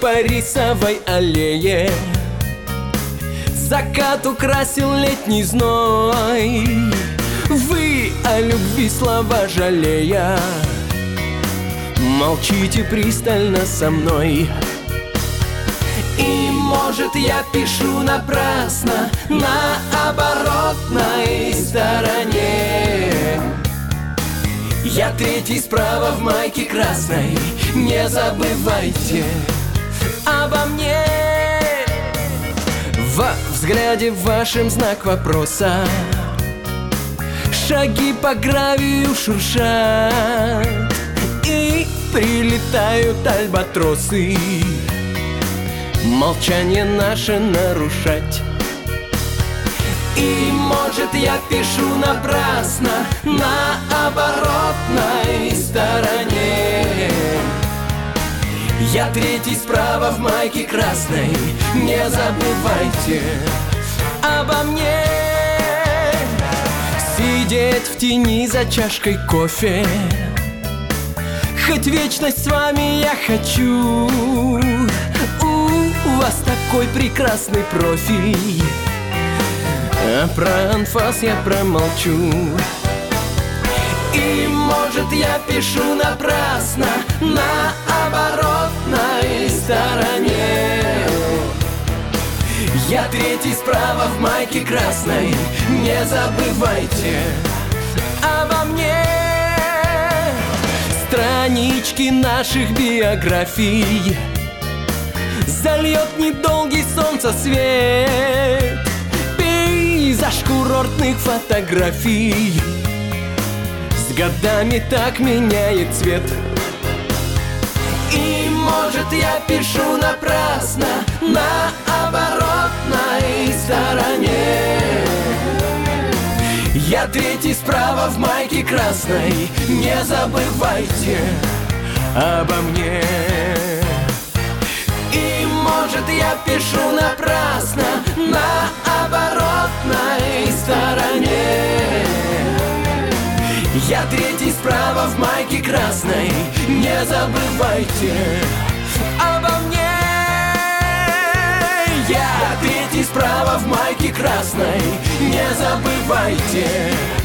по рисовой аллее. Закат украсил летний зной. Вы о любви слова жалея молчите пристально со мной. И может я пишу напрасно на оборотной стороне. Я третий справа в майке красной, не забывайте обо мне. Во взгляде вашем знак вопроса, шаги по гравию шуршат, и прилетают альбатросы молчание наше нарушать. И может я пишу напрасно на оборотной стороне. Я третий справа в майке красной, не забывайте обо мне. Сидеть в тени за чашкой кофе, хоть вечность с вами я хочу. У вас такой прекрасный профиль, а про анфас я промолчу. И может я пишу напрасно на оборотной стороне. Я третий справа в майке красной, не забывайте обо мне. Странички наших биографий зальет недолгий солнцесвет, пейзаж курортных фотографий с годами так меняет цвет. И может я пишу напрасно на оборотной стороне. Я третий справа в майке красной, не забывайте обо мне. И может я пишу напрасно на оборотной стороне. Я третий справа в майке красной, не забывайте обо мне. Я третий справа в майке красной, не забывайте